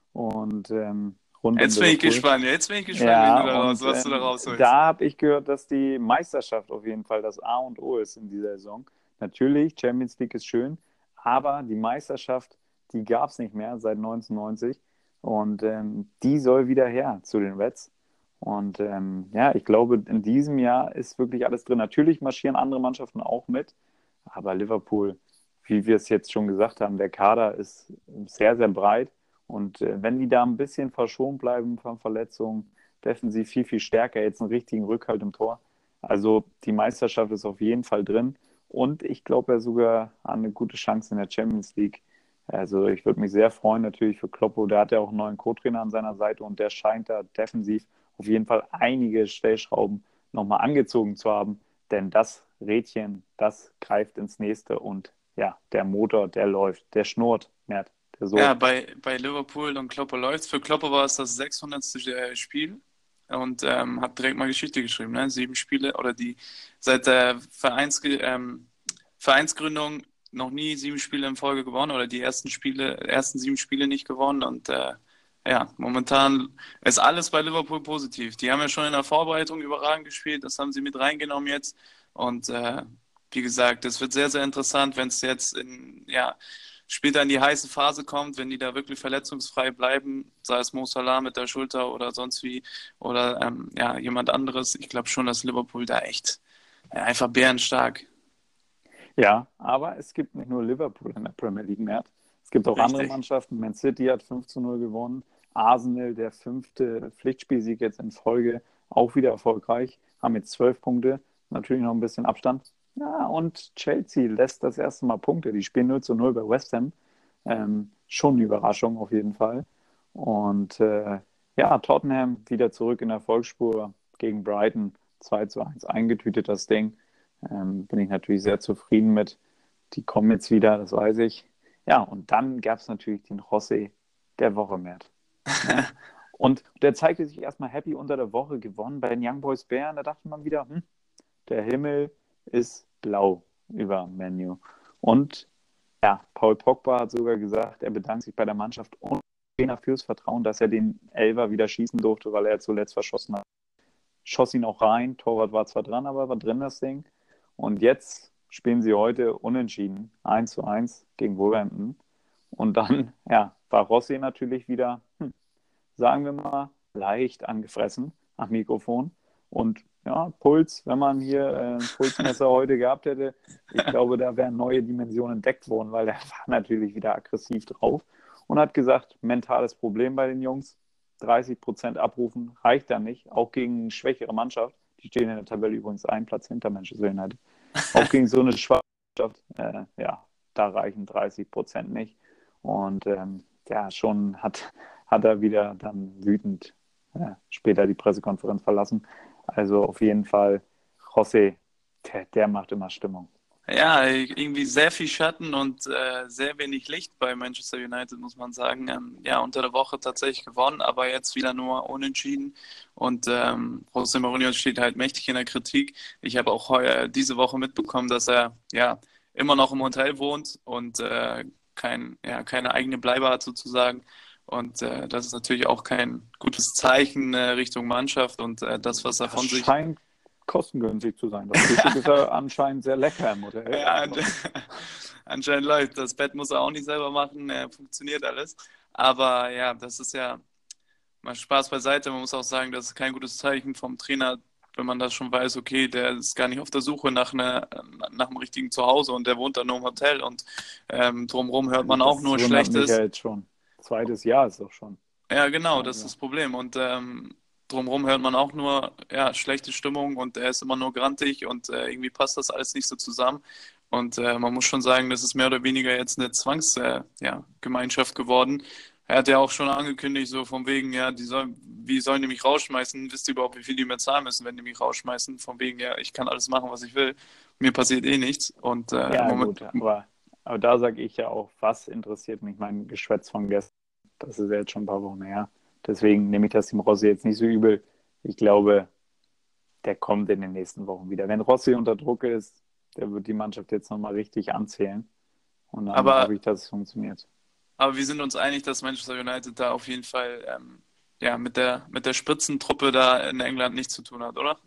und ähm, rund um Jetzt bin ich Liverpool. gespannt, jetzt bin ich gespannt, wen Ja, du da raus, und was du da ähm, rausholst. da habe ich gehört, dass die Meisterschaft auf jeden Fall das A und O ist in dieser Saison. Natürlich, Champions League ist schön, aber die Meisterschaft, die gab es nicht mehr seit neunzehnhundertneunzig und ähm, die soll wieder her zu den Reds. Und ähm, ja, ich glaube, in diesem Jahr ist wirklich alles drin. Natürlich marschieren andere Mannschaften auch mit, aber Liverpool, wie wir es jetzt schon gesagt haben, der Kader ist sehr, sehr breit. Und äh, wenn die da ein bisschen verschont bleiben von Verletzungen, defensiv viel, viel stärker, jetzt einen richtigen Rückhalt im Tor. Also die Meisterschaft ist auf jeden Fall drin. Und ich glaube ja sogar an eine gute Chance in der Champions League. Also ich würde mich sehr freuen natürlich für Kloppo. Der hat ja auch einen neuen Co-Trainer an seiner Seite und der scheint da defensiv auf jeden Fall einige Stellschrauben nochmal angezogen zu haben. Denn das Rädchen, das greift ins nächste und ja, der Motor, der läuft, der schnurrt, Mert, der Ja, surrt. bei, bei Liverpool und Klopp läuft's. Für Klopp war es das sechshundertste Spiel und ähm, hat direkt mal Geschichte geschrieben. Ne? Sieben Spiele oder die seit der Vereins, ähm, Vereinsgründung noch nie sieben Spiele in Folge gewonnen oder die ersten Spiele, ersten sieben Spiele nicht gewonnen. Und äh, ja, momentan ist alles bei Liverpool positiv. Die haben ja schon in der Vorbereitung überragend gespielt, das haben sie mit reingenommen jetzt. Und äh, wie gesagt, es wird sehr, sehr interessant, wenn es jetzt in, ja, später in die heiße Phase kommt, wenn die da wirklich verletzungsfrei bleiben, sei es Mo Salah mit der Schulter oder sonst wie, oder ähm, ja, jemand anderes. Ich glaube schon, dass Liverpool da echt ja, einfach bärenstark. Ja, aber es gibt nicht nur Liverpool in der Premier League mehr. Es gibt auch andere Richtig. Mannschaften. Man City hat fünf zu null gewonnen. Arsenal, der fünfte Pflichtspielsieg jetzt in Folge, auch wieder erfolgreich. Haben jetzt zwölf Punkte. Natürlich noch ein bisschen Abstand. Ja, und Chelsea lässt das erste Mal Punkte. Die spielen null zu null bei West Ham. Ähm, schon eine Überraschung auf jeden Fall. Und äh, ja, Tottenham wieder zurück in der Erfolgsspur gegen Brighton. zwei zu eins eingetütet das Ding. Ähm, bin ich natürlich sehr zufrieden mit. Die kommen jetzt wieder, das weiß ich. Ja, und dann gab es natürlich den José der Woche, Mert. Ja? Und der zeigte sich erstmal happy unter der Woche gewonnen bei den Young Boys Bern. Da dachte man wieder, hm, der Himmel ist blau über Menu. Und ja, Paul Pogba hat sogar gesagt, er bedankt sich bei der Mannschaft und dem Trainer fürs Vertrauen, dass er den Elfer wieder schießen durfte, weil er zuletzt verschossen hat. schoss ihn auch rein. Torwart war zwar dran, aber war drin das Ding. Und jetzt spielen sie heute unentschieden, eins zu eins gegen Wolverhampton. Und dann, ja, war Rossi natürlich wieder, hm, sagen wir mal, leicht angefressen am Mikrofon. Und ja, Puls, wenn man hier äh, ein Pulsmesser heute gehabt hätte, ich glaube, da wären neue Dimensionen entdeckt worden, weil er war natürlich wieder aggressiv drauf und hat gesagt, mentales Problem bei den Jungs, dreißig Prozent abrufen reicht da nicht, auch gegen eine schwächere Mannschaft. Die stehen in der Tabelle übrigens einen Platz hinter Manchester United. Auch gegen so eine schwache Mannschaft, äh, ja, da reichen dreißig Prozent nicht. Und ähm, ja, schon hat, hat er wieder dann wütend äh, später die Pressekonferenz verlassen. Also auf jeden Fall, José, der, der macht immer Stimmung. Ja, irgendwie sehr viel Schatten und äh, sehr wenig Licht bei Manchester United, muss man sagen. Ähm, ja, unter der Woche tatsächlich gewonnen, aber jetzt wieder nur unentschieden. Und ähm, José Mourinho steht halt mächtig in der Kritik. Ich habe auch heuer, diese Woche mitbekommen, dass er ja immer noch im Hotel wohnt und äh, kein, ja, keine eigene Bleibe hat sozusagen. Und äh, das ist natürlich auch kein gutes Zeichen äh, Richtung Mannschaft und äh, das, was er Das von sich scheint kostengünstig zu sein. Das Frühstück ist ja anscheinend sehr lecker im Hotel. Ja, an- anscheinend läuft. Das Bett muss er auch nicht selber machen, äh, funktioniert alles. Aber ja, das ist ja mal Spaß beiseite. Man muss auch sagen, das ist kein gutes Zeichen vom Trainer, wenn man das schon weiß, okay, der ist gar nicht auf der Suche nach, einer, nach einem richtigen Zuhause und der wohnt dann nur im Hotel und ähm, drumherum hört man auch Das nur wundert mich ja Schlechtes. jetzt schon. Zweites Jahr ist doch schon. Ja, genau, das ist Also, das Problem. Und ähm, drumherum hört man auch nur ja, schlechte Stimmung und er ist immer nur grantig und äh, irgendwie passt das alles nicht so zusammen. Und äh, man muss schon sagen, das ist mehr oder weniger jetzt eine Zwangsgemeinschaft äh, ja, Gemeinschaft geworden. Er hat ja auch schon angekündigt, so von wegen, ja, die sollen, wie sollen die mich rausschmeißen? Wisst ihr überhaupt, wie viel die mir zahlen müssen, wenn die mich rausschmeißen? Von wegen, ja, ich kann alles machen, was ich will. Mir passiert eh nichts. Und äh, im ja, Moment, gut, aber, aber da sage ich ja auch, was interessiert mich mein Geschwätz von gestern? Das ist ja jetzt schon ein paar Wochen her. Deswegen nehme ich das dem Rossi jetzt nicht so übel. Ich glaube, der kommt in den nächsten Wochen wieder. Wenn Rossi unter Druck ist, der wird die Mannschaft jetzt nochmal richtig anzählen. Und dann aber hoffe ich, dass es funktioniert. Aber wir sind uns einig, dass Manchester United da auf jeden Fall ähm, ja, mit der, mit der Spitzentruppe da in England nichts zu tun hat, oder?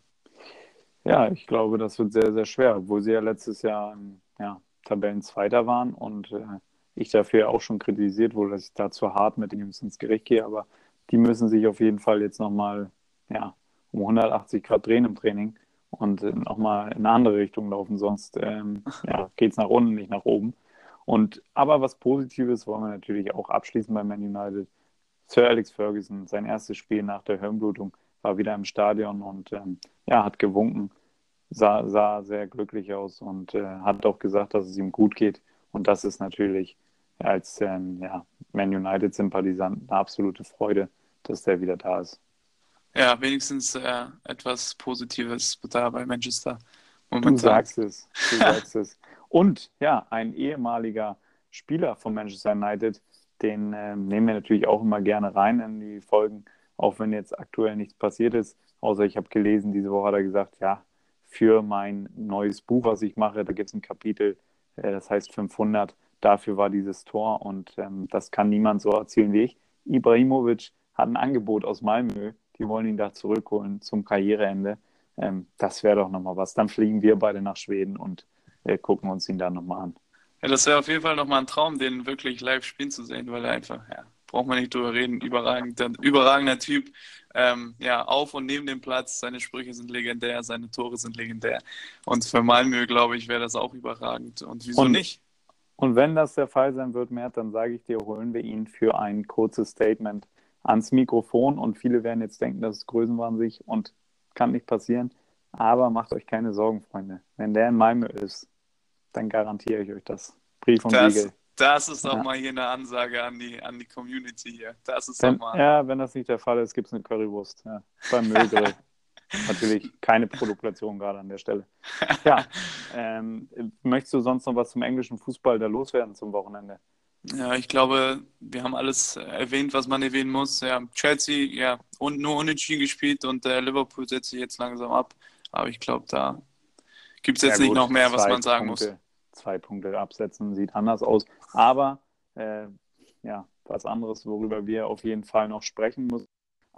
Ja, ich glaube, das wird sehr, sehr schwer, obwohl sie ja letztes Jahr ähm, ja, Tabellenzweiter waren und äh, ich dafür auch schon kritisiert wurde, dass ich da zu hart mit den Jungs ins Gericht gehe. Aber die müssen sich auf jeden Fall jetzt nochmal ja, um hundertachtzig Grad drehen im Training und äh, nochmal in eine andere Richtung laufen. Sonst ähm, ja, geht es nach unten, nicht nach oben. Und aber was Positives wollen wir natürlich auch abschließen bei Man United. Sir Alex Ferguson, sein erstes Spiel nach der Hirnblutung, war wieder im Stadion und ähm, ja, hat gewunken, sah, sah sehr glücklich aus und äh, hat auch gesagt, dass es ihm gut geht. Und das ist natürlich als ähm, ja, Man United-Sympathisant eine absolute Freude, dass der wieder da ist. Ja, wenigstens äh, etwas Positives da bei Manchester Du momentan. sagst es, du sagst es. Und ja, ein ehemaliger Spieler von Manchester United, den ähm, nehmen wir natürlich auch immer gerne rein in die Folgen, auch wenn jetzt aktuell nichts passiert ist. Außer ich habe gelesen, diese Woche hat er gesagt, ja, für mein neues Buch, was ich mache, da gibt es ein Kapitel, äh, das heißt fünfhundert. Dafür war dieses Tor und ähm, das kann niemand so erzielen wie ich. Ibrahimovic hat ein Angebot aus Malmö, die wollen ihn da zurückholen zum Karriereende. Ähm, das wäre doch nochmal was. Dann fliegen wir beide nach Schweden und äh, gucken uns ihn dann nochmal an. Ja, das wäre auf jeden Fall nochmal ein Traum, den wirklich live spielen zu sehen, weil er einfach, ja, braucht man nicht drüber reden, überragender, überragender Typ. Ähm, ja, auf und neben dem Platz, seine Sprüche sind legendär, seine Tore sind legendär. Und für Malmö, glaube ich, wäre das auch überragend. Und wieso Und, nicht? und wenn das der Fall sein wird, Mert, dann sage ich dir, holen wir ihn für ein kurzes Statement ans Mikrofon. Und viele werden jetzt denken, das ist Größenwahnsinn und kann nicht passieren. Aber macht euch keine Sorgen, Freunde. Wenn der in Malmö ist, dann garantiere ich euch das. Brief und Das, Siegel. das ist doch Ja. mal hier eine Ansage an die, an die Community hier. Das ist doch Wenn, mal. ja, wenn das nicht der Fall ist, gibt es eine Currywurst. Ja. Beim Müllgrill. Natürlich keine Provokation gerade an der Stelle. Ja, ähm, möchtest du sonst noch was zum englischen Fußball da loswerden zum Wochenende? Ja, ich glaube, wir haben alles erwähnt, was man erwähnen muss. Ja, Chelsea, ja, und nur unentschieden gespielt und äh, Liverpool setzt sich jetzt langsam ab. Aber ich glaube, da gibt es Ja jetzt nicht noch gut, mehr, was zwei man sagen muss. Punkte, zwei Punkte absetzen sieht anders aus. Aber äh, ja, was anderes, worüber wir auf jeden Fall noch sprechen müssen. Auch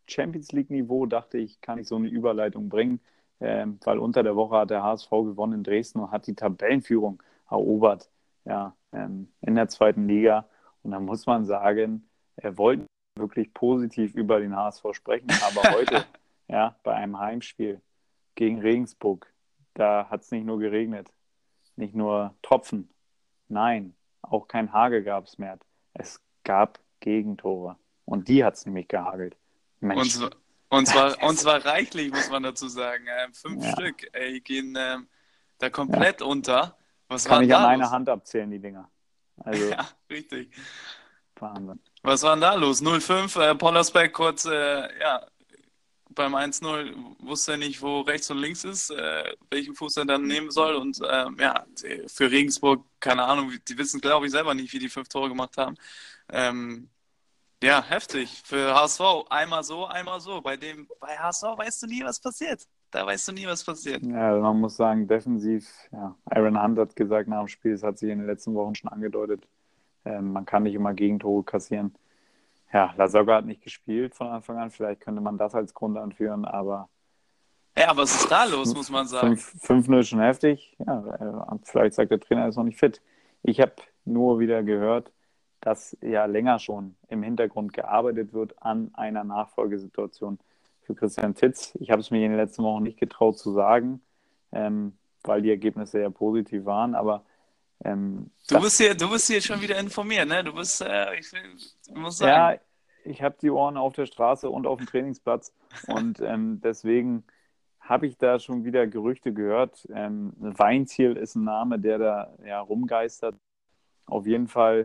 Champions League-Niveau, dachte ich, kann ich so eine Überleitung bringen, ähm, weil unter der Woche hat der H S V gewonnen in Dresden und hat die Tabellenführung erobert, ja, ähm, in der zweiten Liga. Und da muss man sagen, er wollte wirklich positiv über den H S V sprechen, aber heute, ja, bei einem Heimspiel gegen Regensburg, da hat es nicht nur geregnet, nicht nur Tropfen, nein, auch kein Hagel gab es mehr. Es gab Gegentore. Und die hat es nämlich gehagelt. Und, Mensch. zwar- und, zwar, und Das, zwar reichlich, muss man dazu sagen. Ähm, fünf ja, Stück, ey, gehen ähm, da ja, komplett unter. Was war kann denn ich an da einer los? Hand abzählen, die Dinger. Also, Ja, richtig. Wahnsinn. Was war denn da los? null fünf, äh, Pollersbeck kurz, äh, ja, beim eins null wusste er nicht, wo rechts und links ist, äh, welchen Fuß er dann nehmen soll. Und ähm, ja, für Regensburg, keine Ahnung, die wissen, glaube ich, selber nicht, wie die fünf Tore gemacht haben. Ähm, ja, heftig. Für H S V einmal so, einmal so. Bei dem, bei H S V weißt du nie, was passiert. Da weißt du nie, was passiert. Ja, also man muss sagen, defensiv, ja, Aaron Hunt hat gesagt nach dem Spiel, es hat sich in den letzten Wochen schon angedeutet, ähm, man kann nicht immer Gegentore kassieren. Ja, Lasogga hat nicht gespielt von Anfang an, vielleicht könnte man das als Grund anführen, aber Ja, was ist da los, muss man sagen. fünf null ist schon heftig. Ja, äh, vielleicht sagt der Trainer, er ist noch nicht fit. Ich habe nur wieder gehört, dass ja länger schon im Hintergrund gearbeitet wird an einer Nachfolgesituation für Christian Titz. Ich habe es mir in den letzten Wochen nicht getraut zu sagen, ähm, weil die Ergebnisse ja positiv waren, aber ähm, Du bist das, hier, du bist hier schon wieder informiert, ne? Du bist, äh, ich, ich muss ja, sagen. ich habe die Ohren auf der Straße und auf dem Trainingsplatz und ähm, deswegen habe ich da schon wieder Gerüchte gehört. Ähm, Weinziel ist ein Name, der da ja rumgeistert. Auf jeden Fall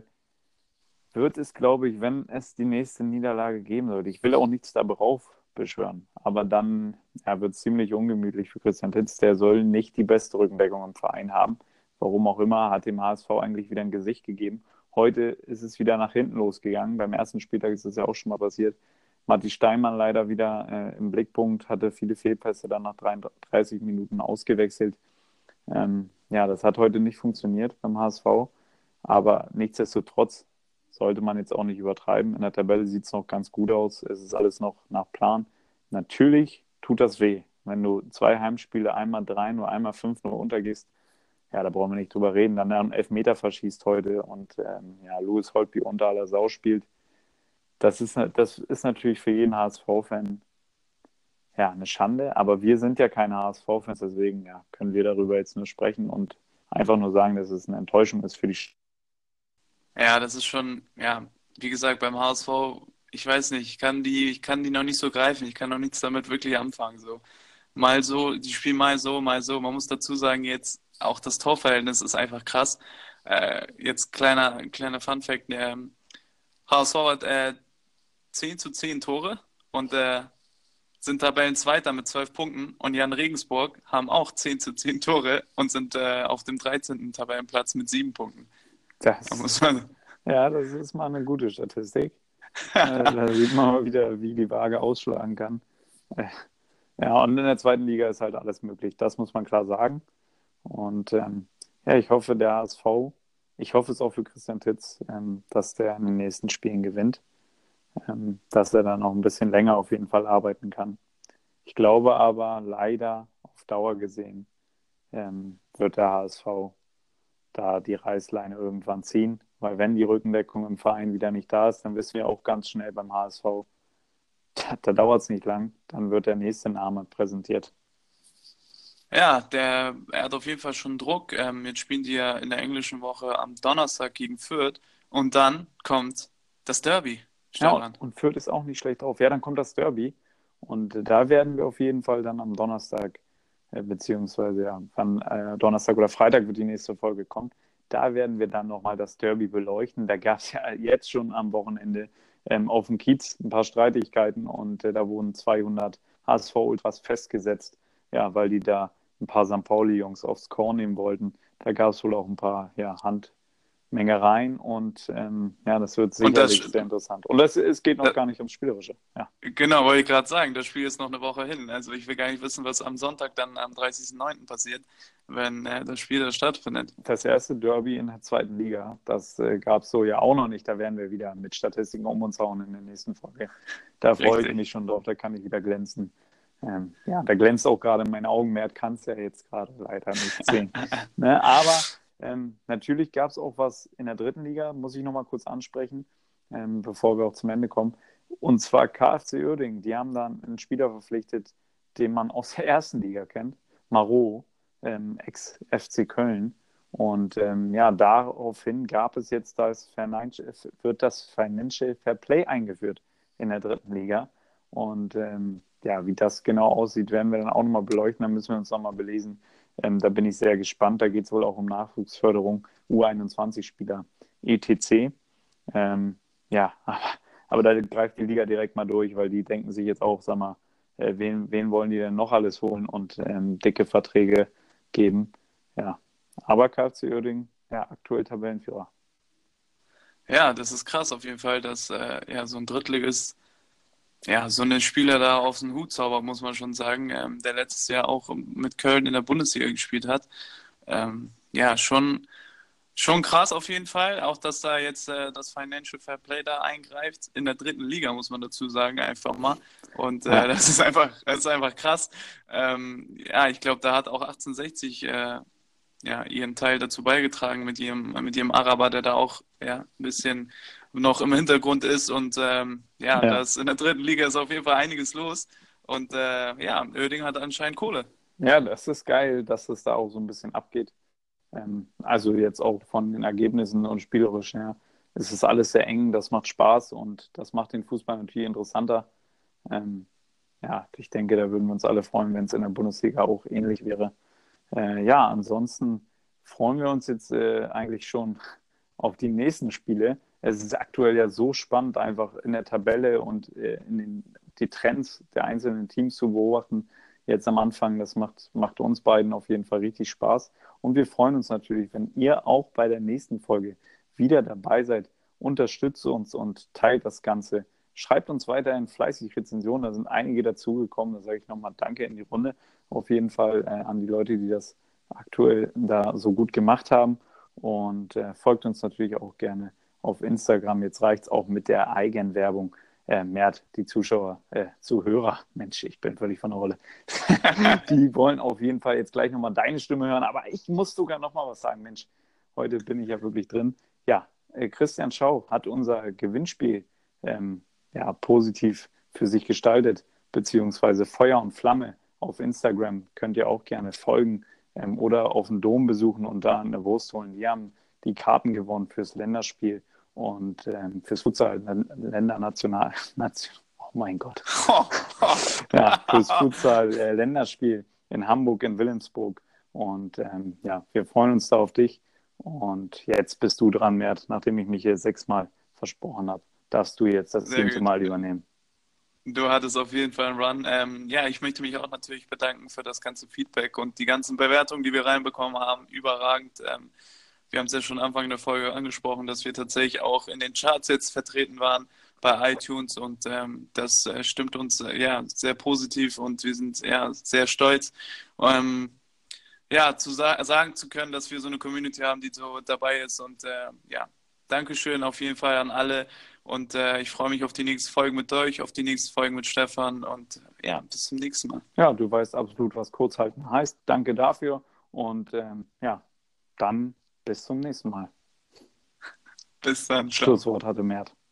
wird es, glaube ich, wenn es die nächste Niederlage geben sollte. Ich will auch nichts darauf beschwören, aber dann ja, wird es ziemlich ungemütlich für Christian Titz. Der soll nicht die beste Rückendeckung im Verein haben. Warum auch immer, hat dem H S V eigentlich wieder ein Gesicht gegeben. Heute ist es wieder nach hinten losgegangen. Beim ersten Spieltag ist das ja auch schon mal passiert. Matti Steinmann leider wieder äh, im Blickpunkt, hatte viele Fehlpässe, dann nach dreiunddreißig Minuten ausgewechselt. Ähm, ja, das hat heute nicht funktioniert beim H S V, aber nichtsdestotrotz sollte man jetzt auch nicht übertreiben. In der Tabelle sieht es noch ganz gut aus. Es ist alles noch nach Plan. Natürlich tut das weh, wenn du zwei Heimspiele, einmal drei nur einmal fünf nur untergehst. Ja, da brauchen wir nicht drüber reden. Dann einen Elfmeter verschießt heute und ähm, ja, Louis Holtby unter aller Sau spielt. Das ist, das ist natürlich für jeden H S V-Fan ja, eine Schande, aber wir sind ja keine H S V-Fans, deswegen ja, können wir darüber jetzt nur sprechen und einfach nur sagen, dass es eine Enttäuschung ist für die. Sch Ja, das ist schon, ja, wie gesagt, beim H S V, ich weiß nicht, ich kann die, ich kann die noch nicht so greifen, ich kann noch nichts damit wirklich anfangen. So. Mal so, die spielen mal so, mal so. Man muss dazu sagen, jetzt auch das Torverhältnis ist einfach krass. Äh, jetzt kleiner, kleiner Fun-Fact, der H S V hat äh, zehn zu zehn Tore und äh, sind Tabellenzweiter mit zwölf Punkten und Jan Regensburg haben auch zehn zu zehn Tore und sind äh, auf dem dreizehnten Tabellenplatz mit sieben Punkten. Da Das, muss man, ja, das ist mal eine gute Statistik. Äh, Da sieht man mal wieder, wie die Waage ausschlagen kann. Äh, Ja, und in der zweiten Liga ist halt alles möglich. Das muss man klar sagen. Und ähm, ja, ich hoffe, der H S V, ich hoffe es auch für Christian Titz, ähm, dass der in den nächsten Spielen gewinnt, ähm, dass er dann noch ein bisschen länger auf jeden Fall arbeiten kann. Ich glaube aber leider auf Dauer gesehen ähm, wird der H S V da die Reißleine irgendwann ziehen, weil wenn die Rückendeckung im Verein wieder nicht da ist, dann wissen wir auch ganz schnell beim H S V, da, da dauert es nicht lang, dann wird der nächste Name präsentiert. ja, der, er hat auf jeden Fall schon Druck. Ähm, jetzt spielen die ja in der englischen Woche am Donnerstag gegen Fürth und dann kommt das Derby, Ja, Stefan. und Fürth ist auch nicht schlecht drauf. Ja, dann kommt das Derby und äh, da werden wir auf jeden Fall dann am Donnerstag, äh, beziehungsweise ja, wann, äh, Donnerstag oder Freitag wird die nächste Folge kommen. Da werden wir dann nochmal das Derby beleuchten. Da gab es ja jetzt schon am Wochenende ähm, auf dem Kiez ein paar Streitigkeiten und äh, da wurden zweihundert H S V-Ultras festgesetzt, ja, weil die da ein paar Sankt Pauli-Jungs aufs Korn nehmen wollten. Da gab es wohl auch ein paar ja, Handgemenge Menge rein und ähm, ja, das wird Und das, sicherlich sehr interessant. Und das, es geht noch das gar nicht ums Spielerische. Ja. genau, wollte ich gerade sagen, das Spiel ist noch eine Woche hin. Also ich will gar nicht wissen, was am Sonntag dann am dreißigsten neunten passiert, wenn äh, das Spiel da stattfindet. Das erste Derby in der zweiten Liga, das äh, gab es so ja auch noch nicht. Da werden wir wieder mit Statistiken um uns hauen in der nächsten Folge. Da freue ich Richtig. mich schon drauf, da kann ich wieder glänzen. Ähm, ja, da glänzt auch gerade mein Augenmerk, kann es ja jetzt gerade leider nicht sehen. Ne? Aber ähm, natürlich gab es auch was in der dritten Liga, muss ich nochmal kurz ansprechen, ähm, bevor wir auch zum Ende kommen. Und zwar KfC Uerdingen. Die haben dann einen Spieler verpflichtet, den man aus der ersten Liga kennt, Marot, ähm, Ex-F C Köln. Und ähm, ja, daraufhin gab es jetzt das Financial, wird das Financial Fair Play eingeführt in der dritten Liga. Und ähm, ja, wie das genau aussieht, werden wir dann auch nochmal beleuchten. Da müssen wir uns nochmal belesen. Ähm, da bin ich sehr gespannt. Da geht es wohl auch um Nachwuchsförderung, U einundzwanzig-Spieler, et cetera. Ähm, ja, aber, aber da greift die Liga direkt mal durch, weil die denken sich jetzt auch, sag mal, äh, wen, wen wollen die denn noch alles holen und ähm, dicke Verträge geben. Ja, aber KfC Uerdingen, ja, aktuell Tabellenführer. Ja, das ist krass auf jeden Fall, dass äh, ja so ein Drittligist ja so einen Spieler da aus dem Hut zaubert, muss man schon sagen, ähm, der letztes Jahr auch mit Köln in der Bundesliga gespielt hat. Ähm, ja, schon Schon krass auf jeden Fall, auch dass da jetzt äh, das Financial Fair Play da eingreift. In der dritten Liga, muss man dazu sagen, einfach mal. Und äh, Ja, das ist einfach, das ist einfach krass. Ähm, ja, ich glaube, da hat auch achtzehnhundertsechzig äh, ja, ihren Teil dazu beigetragen mit ihrem, mit ihrem Araber, der da auch ja, ein bisschen noch im Hintergrund ist. Und ähm, ja, ja. das in der dritten Liga ist auf jeden Fall einiges los. Und äh, ja, Oerding hat anscheinend Kohle. Ja, das ist geil, dass es da auch so ein bisschen abgeht. Ähm, also jetzt auch von den Ergebnissen und spielerisch her. Es ist alles sehr eng, das macht Spaß und das macht den Fußball natürlich interessanter. Ähm, ja, ich denke, da würden wir uns alle freuen, wenn es in der Bundesliga auch ähnlich wäre. Äh, ja, ansonsten freuen wir uns jetzt äh, eigentlich schon auf die nächsten Spiele. Es ist aktuell ja so spannend, einfach in der Tabelle und äh, in den, die Trends der einzelnen Teams zu beobachten. Jetzt am Anfang, das macht, macht uns beiden auf jeden Fall richtig Spaß. Und wir freuen uns natürlich, wenn ihr auch bei der nächsten Folge wieder dabei seid. Unterstützt uns und teilt das Ganze. Schreibt uns weiterhin fleißig Rezensionen. Da sind einige dazugekommen. Da sage ich nochmal Danke in die Runde. Auf jeden Fall äh, an die Leute, die das aktuell da so gut gemacht haben. Und äh, folgt uns natürlich auch gerne auf Instagram. Jetzt reicht es auch mit der Eigenwerbung. Äh, Mert, die Zuschauer, äh, Zuhörer, Mensch, ich bin völlig von der Rolle. Die wollen auf jeden Fall jetzt gleich nochmal deine Stimme hören. Aber ich muss sogar nochmal was sagen. Mensch, heute bin ich ja wirklich drin. Ja, äh, Christian Schau hat unser Gewinnspiel ähm, ja, positiv für sich gestaltet, beziehungsweise Feuer und Flamme auf Instagram. Könnt ihr auch gerne folgen ähm, oder auf den Dom besuchen und da eine Wurst holen. Die haben die Karten gewonnen fürs Länderspiel und ähm, fürs Futsal, Ländernational, Nation, oh mein Gott, ja, fürs Futsal äh, Länderspiel in Hamburg, in Wilhelmsburg. Und ähm, ja, wir freuen uns da auf dich. Und jetzt bist du dran, Mert, nachdem ich mich hier sechsmal versprochen habe, darfst du jetzt das Sehr siebte gut. Mal übernehmen. Du hattest auf jeden Fall einen Run. Ähm, ja, ich möchte mich auch natürlich bedanken für das ganze Feedback und die ganzen Bewertungen, die wir reinbekommen haben. Überragend. Ähm, wir haben es ja schon Anfang der Folge angesprochen, dass wir tatsächlich auch in den Charts jetzt vertreten waren bei iTunes und ähm, das äh, stimmt uns äh, ja sehr positiv und wir sind ja sehr stolz. Ähm, ja, zu sa sagen zu können, dass wir so eine Community haben, die so dabei ist. Und äh, ja, Dankeschön auf jeden Fall an alle. Und äh, ich freue mich auf die nächste Folge mit euch, auf die nächste Folge mit Stefan. Und äh, ja, bis zum nächsten Mal. Ja, du weißt absolut, was Kurzhalten heißt. Danke dafür und ähm, ja, dann bis zum nächsten Mal. Bis dann, ciao. Schlusswort hatte Mert.